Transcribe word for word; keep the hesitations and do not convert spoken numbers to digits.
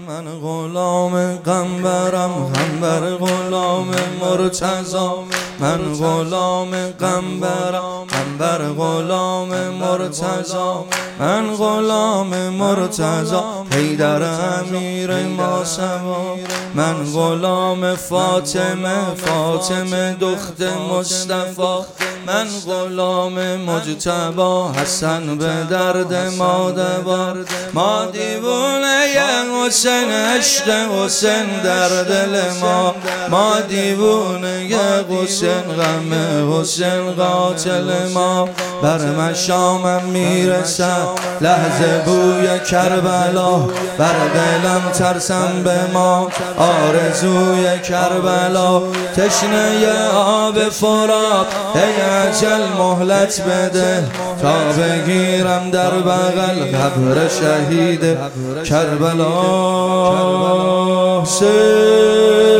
من غلام قنبرم، قنبر غلام مرتضی. من غلام قنبرم، قنبر غلام مرتضی. من غلام مرتضی، حیدر امیر ماسوا. من غلام فاطمه، فاطمه دختر مصطفی. من غلام مجتبی، حسن به درد ما دوا. ما دیوونه حسین، عشق حسین در دل ما. ما دیوونه حسین، غم حسین قاتل ما. بر مشامم میرسد لحظه بوی کربلا. بر دلم ترسم به ما آرزوی کربلا. تشنه آب فرات، ای اجل مهلت بده تا بگیرم در بغل قبر شهید کربلا.